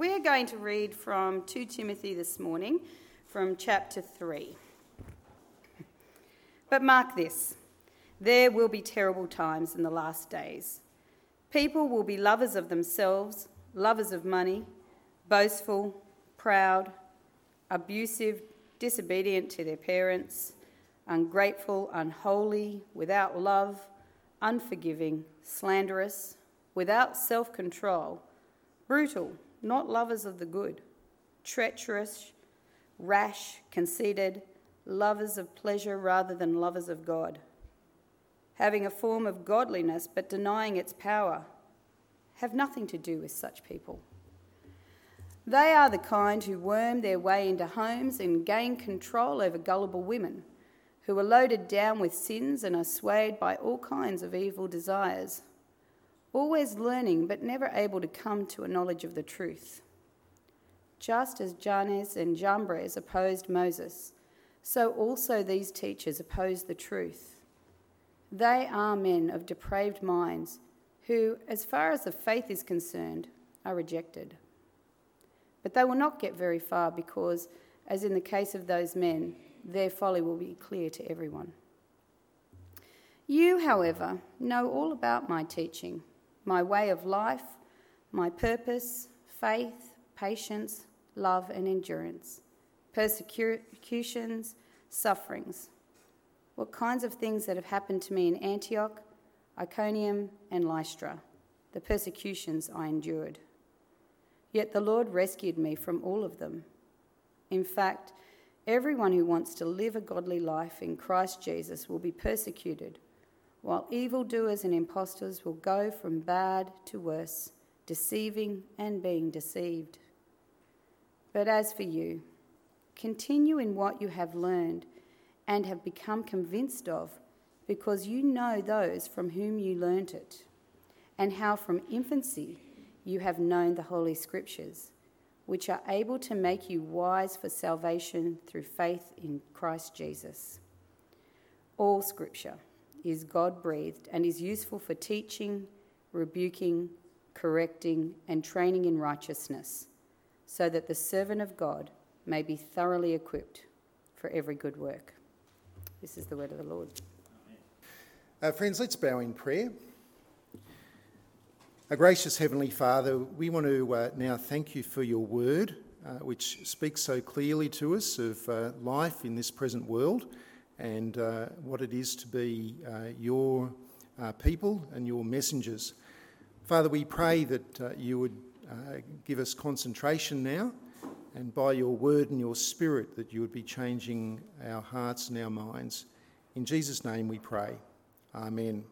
We're going to read from 2 Timothy this morning, from chapter 3. But mark this, there will be terrible times in the last days. People will be lovers of themselves, lovers of money, boastful, proud, abusive, disobedient to their parents, ungrateful, unholy, without love, unforgiving, slanderous, without self-control, brutal, not lovers of the good, treacherous, rash, conceited, lovers of pleasure rather than lovers of God, having a form of godliness but denying its power. Have nothing to do with such people. They are the kind who worm their way into homes and gain control over gullible women, who are loaded down with sins and are swayed by all kinds of evil desires, always learning but never able to come to a knowledge of the truth. Just as Jannes and Jambres opposed Moses, so also these teachers oppose the truth. They are men of depraved minds who, as far as the faith is concerned, are rejected. But they will not get very far because, as in the case of those men, their folly will be clear to everyone. You, however, know all about my teaching, my way of life, my purpose, faith, patience, love and endurance, persecutions, sufferings, what kinds of things that have happened to me in Antioch, Iconium and Lystra, the persecutions I endured. Yet the Lord rescued me from all of them. In fact, everyone who wants to live a godly life in Christ Jesus will be persecuted, while evildoers and impostors will go from bad to worse, deceiving and being deceived. But as for you, continue in what you have learned and have become convinced of, because you know those from whom you learnt it, and how from infancy you have known the Holy Scriptures, which are able to make you wise for salvation through faith in Christ Jesus. All Scripture is God-breathed and is useful for teaching, rebuking, correcting, and training in righteousness, so that the servant of God may be thoroughly equipped for every good work. This is the word of the Lord. Friends, let's bow in prayer. Our gracious Heavenly Father, we want to now thank you for your word, which speaks so clearly to us of life in this present world and what it is to be your people and your messengers. Father, we pray that you would give us concentration now, and by your word and your spirit that you would be changing our hearts and our minds. In Jesus' name we pray. Amen.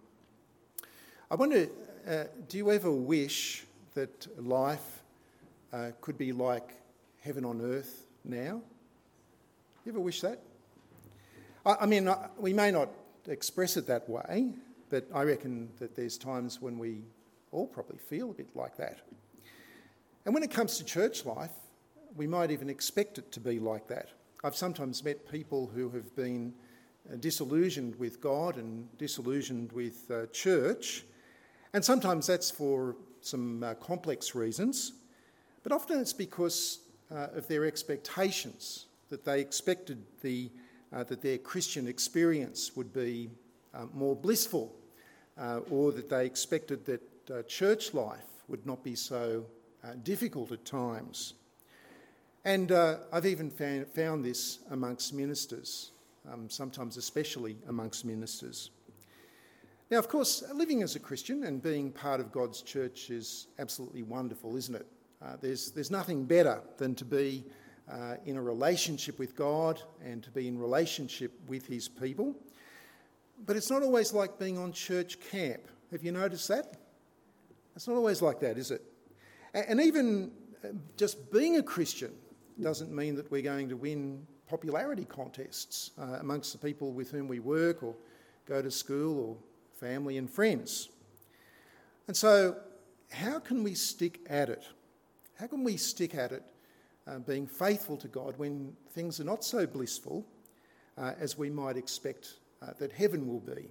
I wonder, do you ever wish that life could be like heaven on earth now? You ever wish that? I mean, we may not express it that way, but I reckon that there's times when we all probably feel a bit like that. And when it comes to church life, we might even expect it to be like that. I've sometimes met people who have been disillusioned with God and disillusioned with church, and sometimes that's for some complex reasons, but often it's because of their expectations, that they expected that their Christian experience would be more blissful, or that they expected that church life would not be so difficult at times. And I've even found this amongst ministers, sometimes especially amongst ministers. Now, of course, living as a Christian and being part of God's church is absolutely wonderful, isn't it? There's nothing better than to be in a relationship with God and to be in relationship with his people. But it's not always like being on church camp. Have you noticed that? It's not always like that, is it? And even just being a Christian doesn't mean that we're going to win popularity contests amongst the people with whom we work or go to school or family and friends. And so how can we stick at it? How can we stick at it being faithful to God when things are not so blissful as we might expect that heaven will be?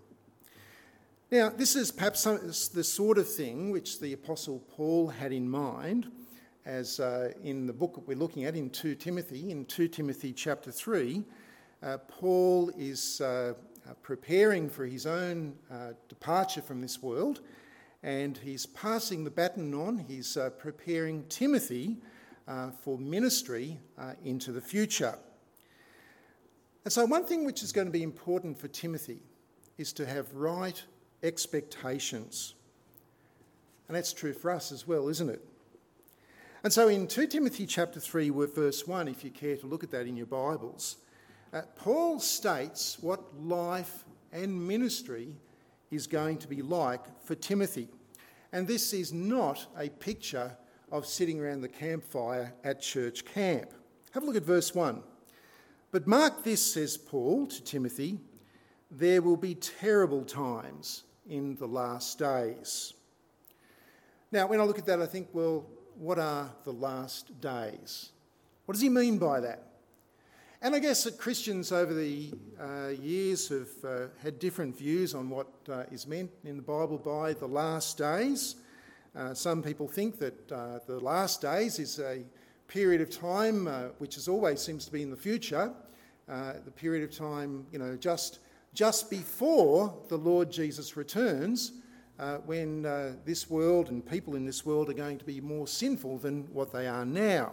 Now, this is perhaps the sort of thing which the Apostle Paul had in mind as in the book that we're looking at in 2 Timothy chapter 3, Paul is preparing for his own departure from this world, and he's passing the baton on. He's preparing Timothy for ministry into the future. And so one thing which is going to be important for Timothy is to have right expectations. And that's true for us as well, isn't it? And so in 2 Timothy chapter 3, verse 1, if you care to look at that in your Bibles, Paul states what life and ministry is going to be like for Timothy. And this is not a picture of sitting around the campfire at church camp. Have a look at verse 1. But mark this, says Paul to Timothy, there will be terrible times in the last days. Now, when I look at that, I think, well, what are the last days? What does he mean by that? And I guess that Christians over the years have had different views on what is meant in the Bible by the last days. Some people think that the last days is a period of time which always seems to be in the future, the period of time, just before the Lord Jesus returns, when this world and people in this world are going to be more sinful than what they are now.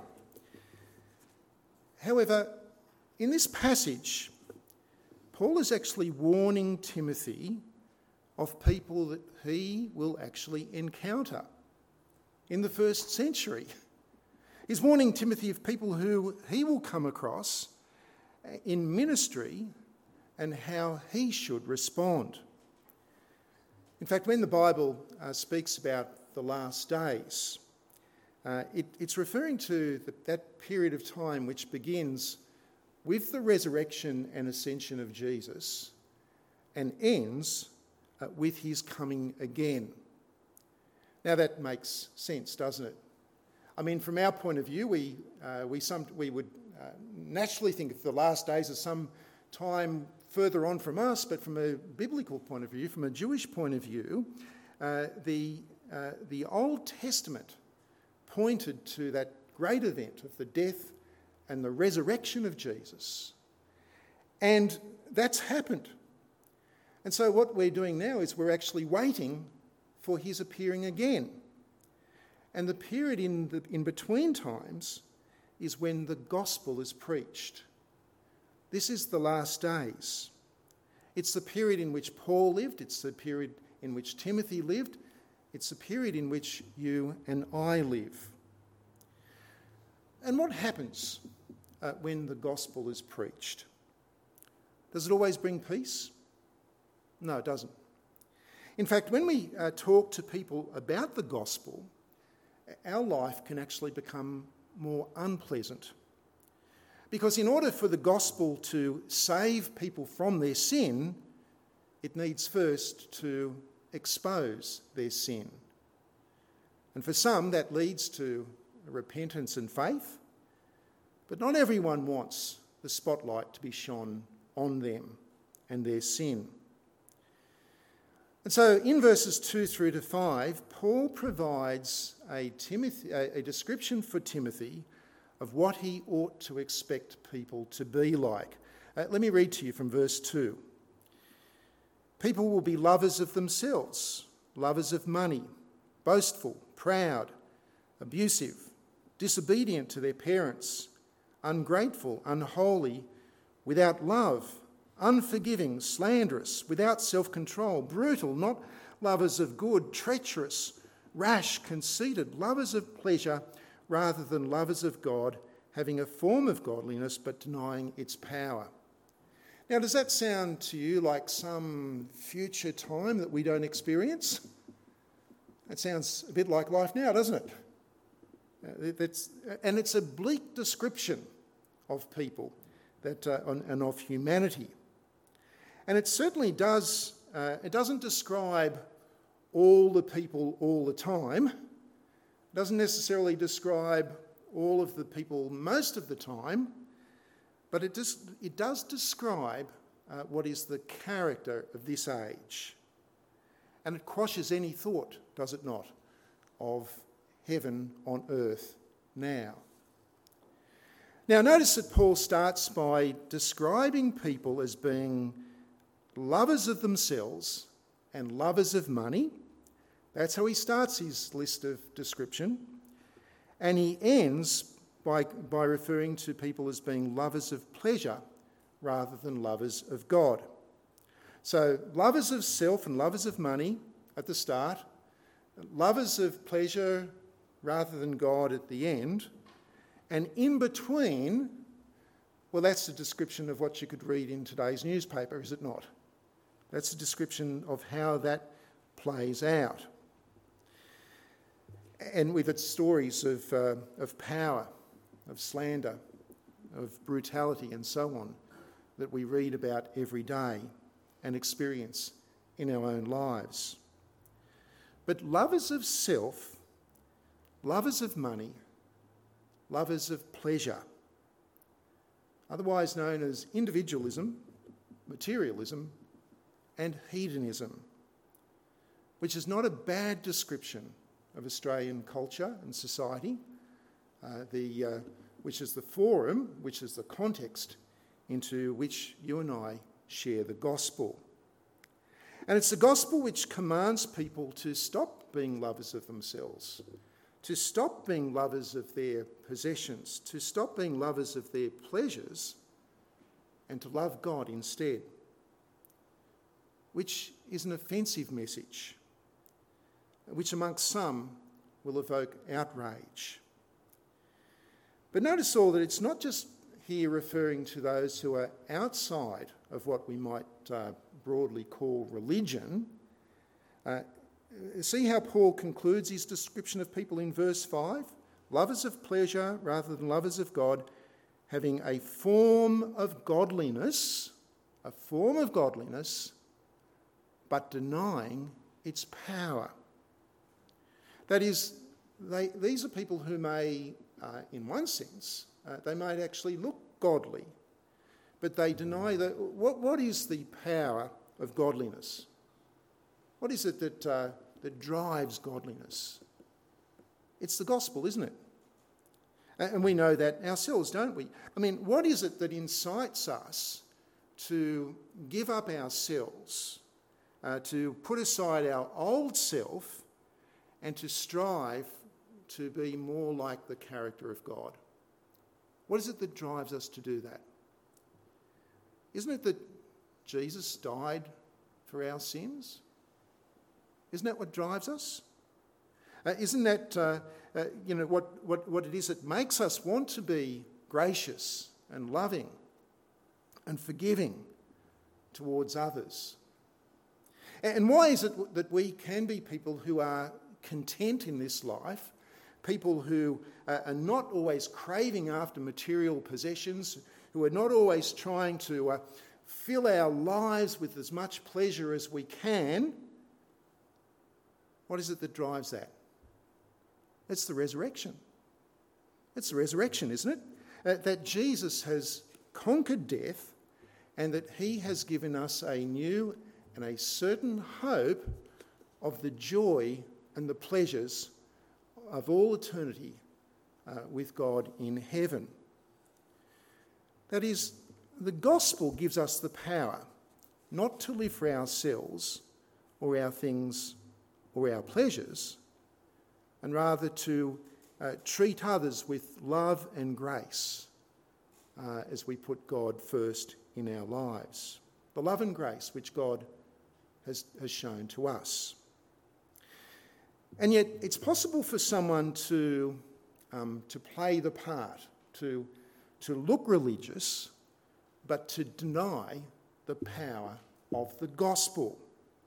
However, in this passage, Paul is actually warning Timothy of people that he will actually encounter in the first century. He's warning Timothy of people who he will come across in ministry and how he should respond. In fact, when the Bible speaks about the last days, it's referring to that period of time which begins with the resurrection and ascension of Jesus and ends with his coming again. Now that makes sense, doesn't it? I mean, from our point of view, we would naturally think of the last days as some time further on from us, but from a biblical point of view, from a Jewish point of view, the Old Testament pointed to that great event of the death and the resurrection of Jesus. And that's happened. And so what we're doing now is we're actually waiting for his appearing again. And the period in between times is when the gospel is preached. This is the last days. It's the period in which Paul lived. It's the period in which Timothy lived. It's the period in which you and I live. And what happens when the gospel is preached? Does it always bring peace? No, it doesn't. In fact, when we talk to people about the gospel, our life can actually become more unpleasant. Because in order for the gospel to save people from their sin, it needs first to expose their sin. And for some, that leads to repentance and faith. But not everyone wants the spotlight to be shone on them and their sin. And so in verses 2 through to 5, Paul provides a description for Timothy of what he ought to expect people to be like. Let me read to you from verse 2. People will be lovers of themselves, lovers of money, boastful, proud, abusive, disobedient to their parents, ungrateful, unholy, without love, unforgiving, slanderous, without self-control, brutal, not lovers of good, treacherous, rash, conceited, lovers of pleasure rather than lovers of God, having a form of godliness but denying its power. Now, does that sound to you like some future time that we don't experience? That sounds a bit like life now, doesn't it? And it's a bleak description of people and of humanity. And it certainly does, it doesn't describe all the people all the time. It doesn't necessarily describe all of the people most of the time, but it does describe what is the character of this age. And it quashes any thought, does it not, of heaven on earth now. Now, notice that Paul starts by describing people as being lovers of themselves and lovers of money. That's how he starts his list of description. And he ends by referring to people as being lovers of pleasure rather than lovers of God. So, lovers of self and lovers of money at the start, lovers of pleasure rather than God at the end, and in between, well, that's a description of what you could read in today's newspaper, is it not? That's a description of how that plays out. And with its stories of power, of slander, of brutality and so on that we read about every day and experience in our own lives. But lovers of self, lovers of money, lovers of pleasure, otherwise known as individualism, materialism, and hedonism, which is not a bad description of Australian culture and society, which is the forum, which is the context into which you and I share the gospel. And it's the gospel which commands people to stop being lovers of themselves, to stop being lovers of their possessions, to stop being lovers of their pleasures, and to love God instead, which is an offensive message, which amongst some will evoke outrage. But notice all that it's not just here referring to those who are outside of what we might broadly call religion. See how Paul concludes his description of people in verse 5? Lovers of pleasure rather than lovers of God, having a form of godliness, but denying its power. That is, these are people who may, in one sense, they might actually look godly, but they deny that. What is the power of godliness? What is it that drives godliness? It's the gospel, isn't it? And we know that ourselves, don't we? I mean, what is it that incites us to give up ourselves, to put aside our old self, and to strive to be more like the character of God? What is it that drives us to do that? Isn't it that Jesus died for our sins? Isn't that what drives us? Isn't that what it is that makes us want to be gracious and loving and forgiving towards others? And why is it that we can be people who are content in this life, people who are not always craving after material possessions, who are not always trying to fill our lives with as much pleasure as we can? What is it that drives that? It's the resurrection. It's the resurrection, isn't it? That Jesus has conquered death and that he has given us a new and a certain hope of the joy and the pleasures of all eternity with God in heaven. That is, the gospel gives us the power not to live for ourselves or our things or our pleasures, and rather to treat others with love and grace as we put God first in our lives. The love and grace which God has shown to us. And yet it's possible for someone to play the part, to look religious, but to deny the power of the gospel.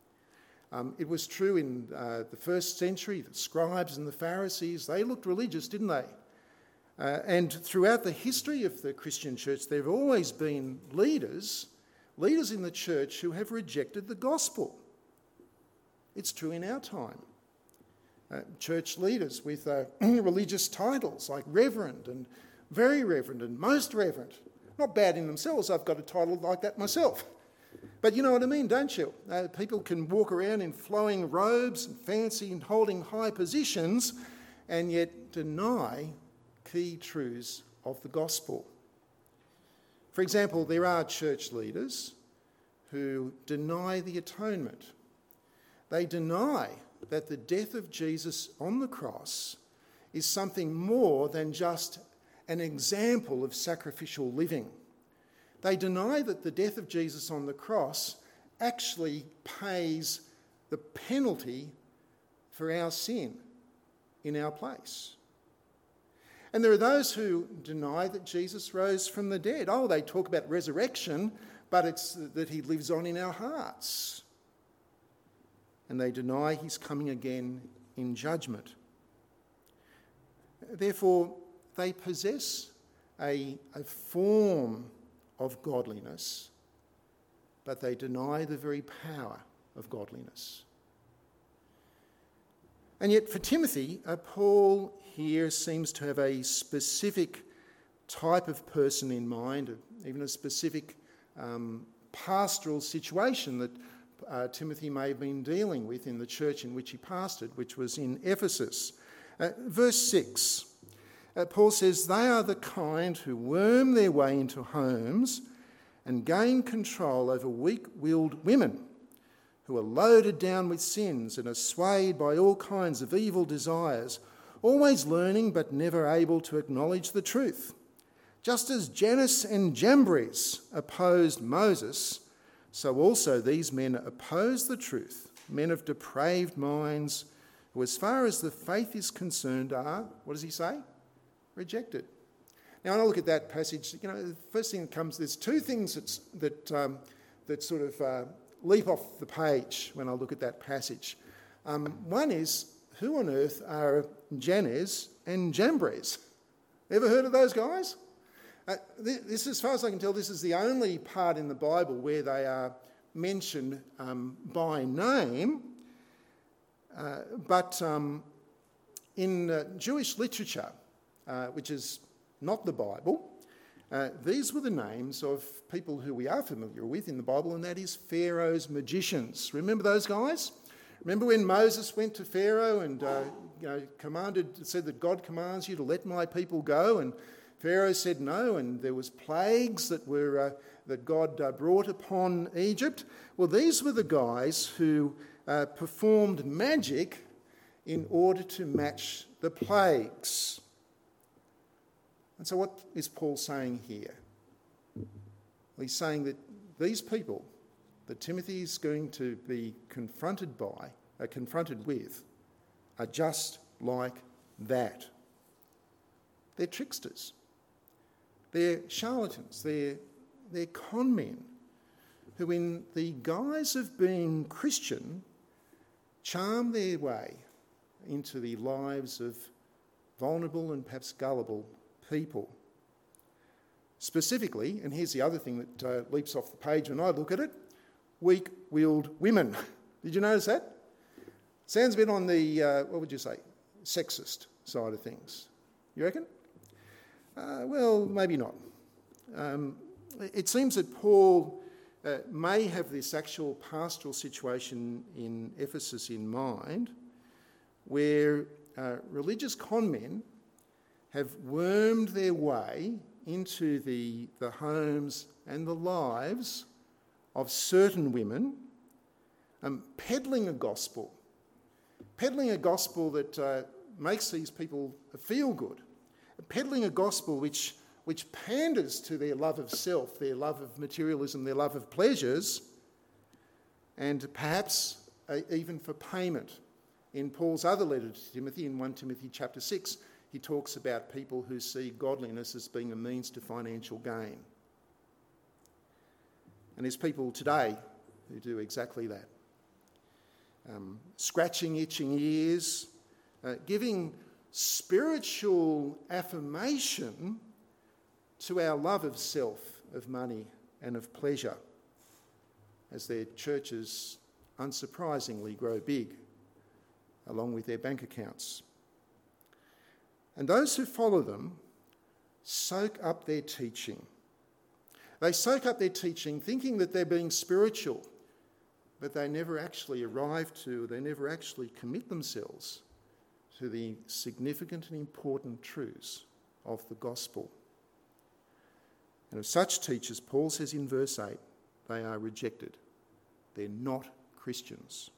It was true in the first century, the scribes and the Pharisees, they looked religious, didn't they? And throughout the history of the Christian church, there have always been leaders in the church who have rejected the gospel. It's true in our time. Church leaders with religious titles like Reverend and Very Reverend and Most Reverend. Not bad in themselves, I've got a title like that myself. But you know what I mean, don't you? People can walk around in flowing robes and fancy and holding high positions and yet deny key truths of the gospel. For example, there are church leaders who deny the atonement. They deny that the death of Jesus on the cross is something more than just an example of sacrificial living. They deny that the death of Jesus on the cross actually pays the penalty for our sin in our place. And there are those who deny that Jesus rose from the dead. Oh, they talk about resurrection, but it's that he lives on in our hearts. And they deny he's coming again in judgment. Therefore, they possess a form of godliness, but they deny the very power of godliness. And yet for Timothy, Paul here seems to have a specific type of person in mind, even a specific pastoral situation that Timothy may have been dealing with in the church in which he pastored, which was in Ephesus. Verse 6, Paul says, "They are the kind who worm their way into homes and gain control over weak-willed women who are loaded down with sins and are swayed by all kinds of evil desires, always learning but never able to acknowledge the truth. Just as Jannes and Jambres opposed Moses, so also these men oppose the truth, men of depraved minds, who as far as the faith is concerned are," what does he say? "Rejected." Now, when I look at that passage, the first thing that comes, there's two things that sort of leap off the page when I look at that passage. One is, who on earth are Jannes and Jambres? Ever heard of those guys? This, as far as I can tell, this is the only part in the Bible where they are mentioned by name. But in Jewish literature, which is not the Bible, these were the names of people who we are familiar with in the Bible, and that is Pharaoh's magicians. Remember those guys? Remember when Moses went to Pharaoh and said that God commands you to let my people go, and Pharaoh said no, and there was plagues that God brought upon Egypt. Well, these were the guys who performed magic in order to match the plagues. And so what is Paul saying here? Well, he's saying that these people that Timothy is going to be confronted with, are just like that. They're tricksters. They're charlatans. They're con men who, in the guise of being Christian, charm their way into the lives of vulnerable and perhaps gullible people. Specifically, and here's the other thing that leaps off the page when I look at it, weak-willed women. Did you notice that? Sounds a bit on the, what would you say, sexist side of things. You reckon? Well, maybe not. It seems that Paul may have this actual pastoral situation in Ephesus in mind, where religious con men have wormed their way into the homes and the lives of certain women, peddling a gospel that makes these people feel good, peddling a gospel which panders to their love of self, their love of materialism, their love of pleasures, and perhaps even for payment. In Paul's other letter to Timothy, in 1 Timothy chapter 6, he talks about people who see godliness as being a means to financial gain. And there's people today who do exactly that. Scratching itching ears, giving spiritual affirmation to our love of self, of money and of pleasure, as their churches unsurprisingly grow big, along with their bank accounts. And those who follow them soak up their teaching. They soak up their teaching thinking that they're being spiritual, but they never actually they never actually commit themselves to the significant and important truths of the gospel. And of such teachers, Paul says in verse 8, they are rejected. They're not Christians.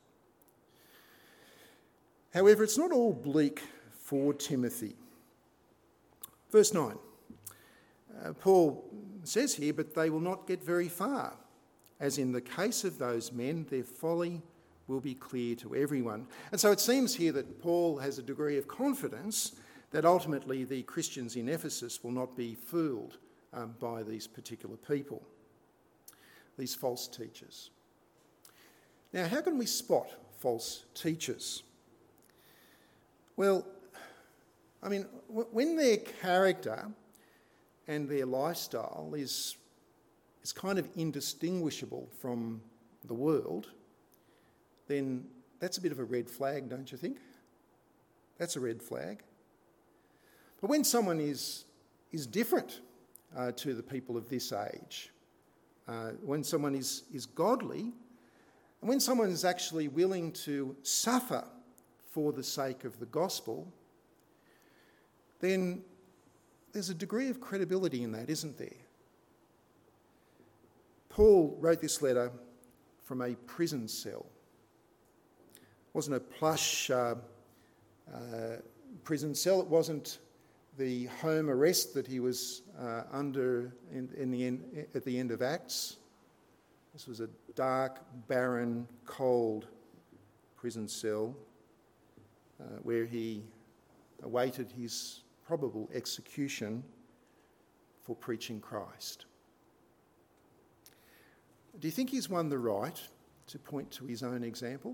However, it's not all bleak for Timothy. Verse 9, Paul says here, but they will not get very far. As in the case of those men, their folly will be clear to everyone. And so it seems here that Paul has a degree of confidence that ultimately the Christians in Ephesus will not be fooled by these particular people, these false teachers. Now, how can we spot false teachers? Well, I mean, when their character and their lifestyle is kind of indistinguishable from the world, then that's a bit of a red flag, don't you think? That's a red flag. But when someone is different to the people of this age, when someone is godly, and when someone is actually willing to suffer for the sake of the gospel, then there's a degree of credibility in that, isn't there? Paul wrote this letter from a prison cell. It wasn't a plush prison cell. It wasn't the home arrest that he was under at the end of Acts. This was a dark, barren, cold prison cell where he awaited his probable execution for preaching Christ. Do you think he's won the right to point to his own example?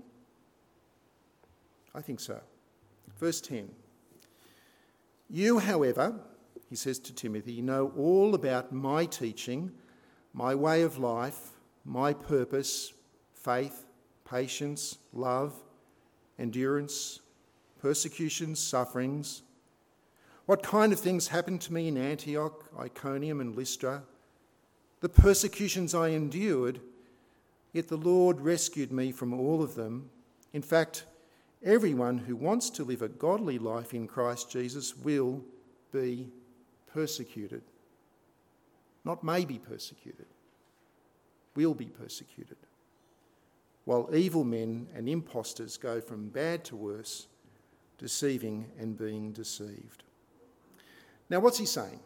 I think so. Verse 10. You, however, he says to Timothy, know all about my teaching, my way of life, my purpose, faith, patience, love, endurance, persecutions, sufferings, what kind of things happened to me in Antioch, Iconium and Lystra, the persecutions I endured, yet the Lord rescued me from all of them. In fact, everyone who wants to live a godly life in Christ Jesus will be persecuted. Not may be persecuted, will be persecuted. While evil men and impostors go from bad to worse, deceiving and being deceived. Now, what's he saying?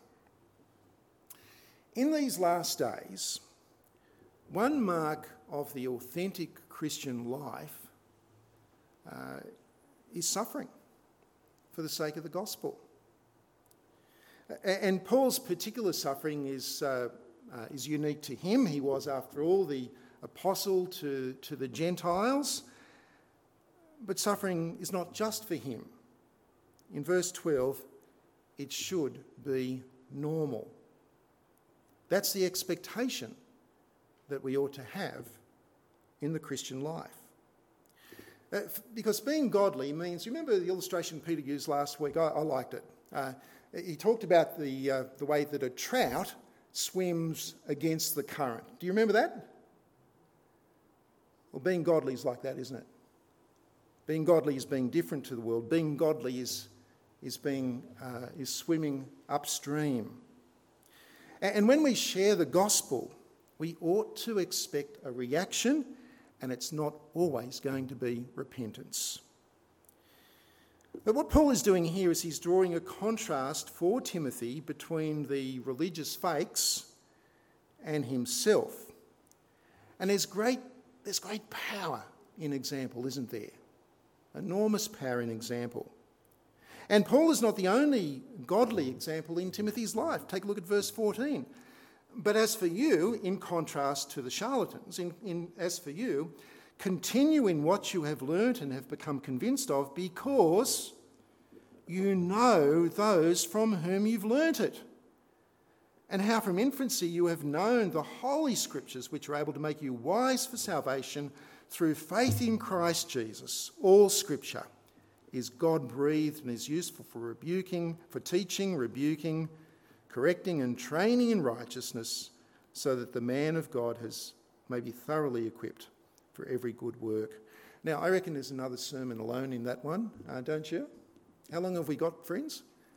In these last days, one mark of the authentic Christian life is suffering for the sake of the gospel. And Paul's particular suffering is unique to him. He was, after all, the apostle to the Gentiles. But suffering is not just for him. In verse 12, it should be normal. That's the expectation that we ought to have in the Christian life. Because being godly means, you remember the illustration Peter used last week? I liked it. He talked about the way that a trout swims against the current. Do you remember that? Well, being godly is like that, isn't it? Being godly is being different to the world. Being godly is swimming upstream. And when we share the gospel, we ought to expect a reaction, and it's not always going to be repentance. But what Paul is doing here is he's drawing a contrast for Timothy between the religious fakes and himself. And there's great power in example, isn't there? Enormous power in example. And Paul is not the only godly example in Timothy's life. Take a look at verse 14. But as for you, in contrast to the charlatans, as for you, continue in what you have learnt and have become convinced of, because you know those from whom you've learnt it, and how from infancy you have known the holy scriptures, which are able to make you wise for salvation through faith in Christ Jesus. All scripture is God-breathed and is useful for teaching, rebuking, correcting and training in righteousness, so that the man of God may be thoroughly equipped for every good work. Now, I reckon there's another sermon alone in that one, don't you? How long have we got, friends?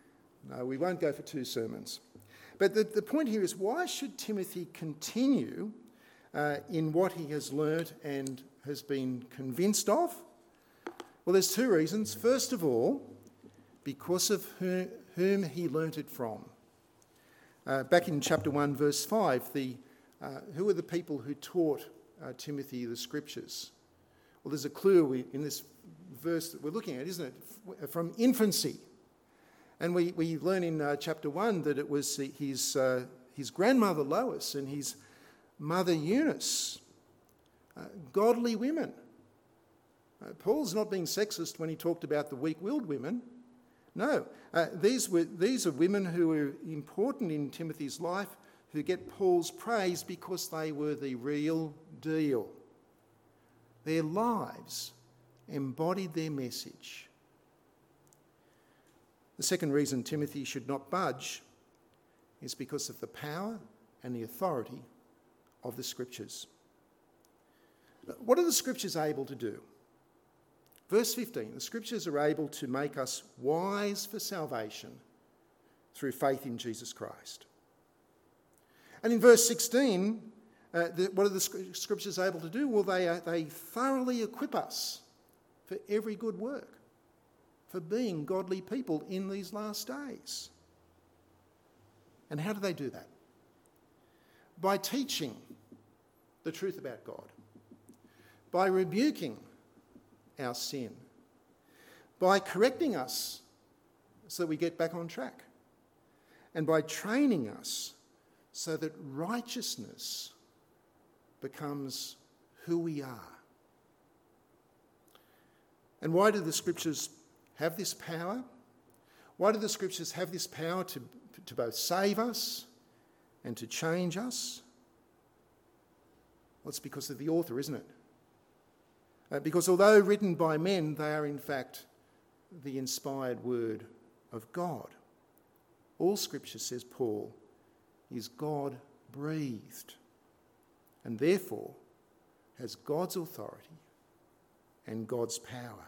No, we won't go for 2 sermons. But the point here is, why should Timothy continue in what he has learnt and has been convinced of? Well, there's 2 reasons. First of all, because of whom he learnt it from. Back in chapter 1, verse 5, who are the people who taught Timothy the scriptures? Well, there's a clue in this verse that we're looking at, isn't it? From infancy. And we learn in chapter 1 that it was his grandmother Lois and his mother Eunice, godly women. Paul's not being sexist when he talked about the weak-willed women. No, these are women who were important in Timothy's life, who get Paul's praise because they were the real deal. Their lives embodied their message. The second reason Timothy should not budge is because of the power and the authority of the Scriptures. What are the Scriptures able to do? Verse 15, the Scriptures are able to make us wise for salvation through faith in Jesus Christ. And in verse 16, what are the Scriptures able to do? Well, they thoroughly equip us for every good work, for being godly people in these last days. And how do they do that? By teaching the truth about God, by rebuking our sin, by correcting us so that we get back on track, and by training us so that righteousness becomes who we are. And why do the Scriptures have this power? Why do the Scriptures have this power to both save us and to change us? Well, it's because of the author, isn't it? Because although written by men, they are in fact the inspired word of God. All Scripture, says Paul, is God-breathed and therefore has God's authority and God's power.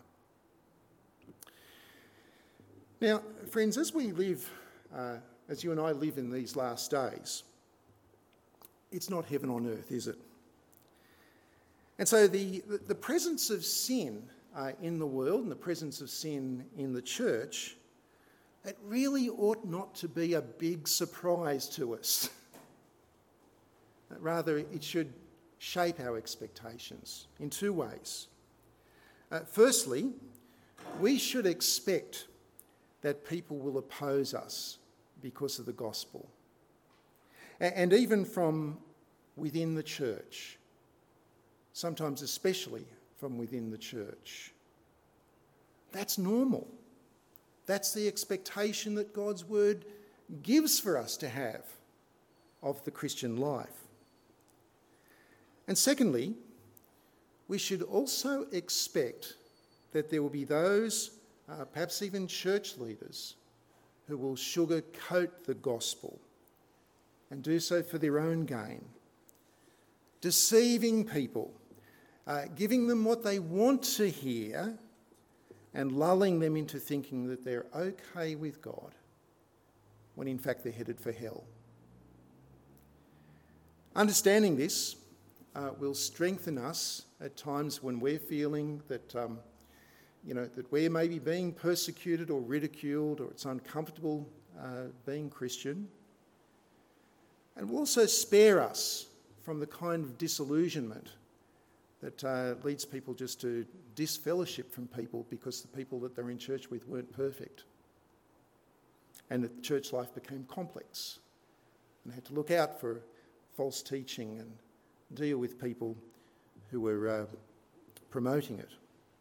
Now, friends, as we live, as you and I live in these last days, it's not heaven on earth, is it? And so the presence of sin in the world and the presence of sin in the church, it really ought not to be a big surprise to us. Rather, it should shape our expectations in 2 ways. Firstly, we should expect that people will oppose us because of the gospel. And even from within the church, sometimes especially from within the church. That's normal. That's the expectation that God's word gives for us to have of the Christian life. And secondly, we should also expect that there will be those, perhaps even church leaders, who will sugarcoat the gospel and do so for their own gain, deceiving people, giving them what they want to hear and lulling them into thinking that they're okay with God when in fact they're headed for hell. Understanding this will strengthen us at times when we're feeling that, that we're maybe being persecuted or ridiculed, or it's uncomfortable being Christian. And will also spare us from the kind of disillusionment that leads people just to disfellowship from people because the people that they're in church with weren't perfect. And that church life became complex and had to look out for false teaching and deal with people who were promoting it.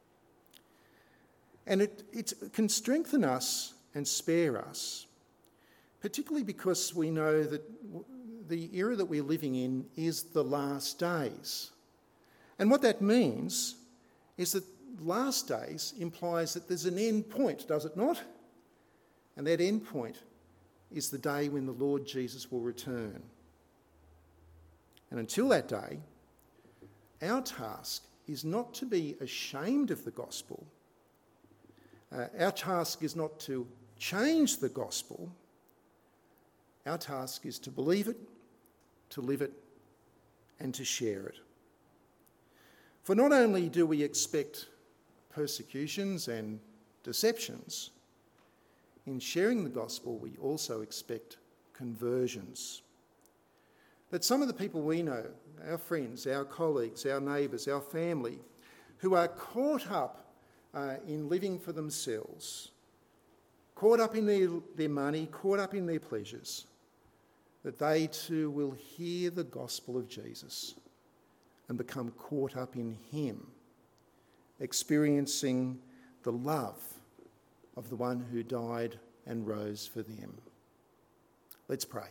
And it can strengthen us and spare us, particularly because we know that the era that we're living in is the last days. And what that means is that last days implies that there's an end point, does it not? And that end point is the day when the Lord Jesus will return. And until that day, our task is not to be ashamed of the gospel. Our task is not to change the gospel, our task is to believe it, to live it, and to share it. For not only do we expect persecutions and deceptions, in sharing the gospel we also expect conversions. That some of the people we know, our friends, our colleagues, our neighbours, our family, who are caught up in living for themselves, caught up in their money, caught up in their pleasures, that they too will hear the gospel of Jesus and become caught up in him, experiencing the love of the one who died and rose for them. Let's pray.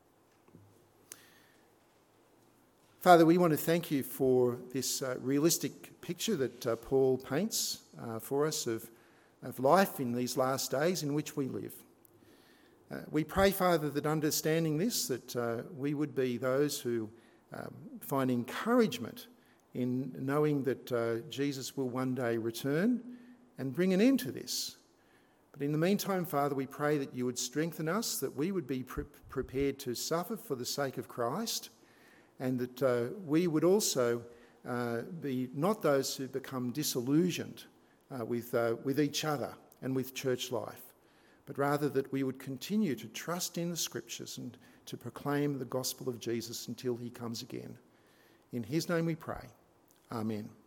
Father, we want to thank you for this realistic picture that Paul paints for us of life in these last days in which we live. We pray, Father, that understanding this, that we would be those who find encouragement in knowing that Jesus will one day return and bring an end to this. But in the meantime, Father, we pray that you would strengthen us, that we would be prepared to suffer for the sake of Christ, and that we would also be not those who become disillusioned with each other and with church life, but rather that we would continue to trust in the Scriptures and to proclaim the gospel of Jesus until he comes again. In his name we pray. Amen.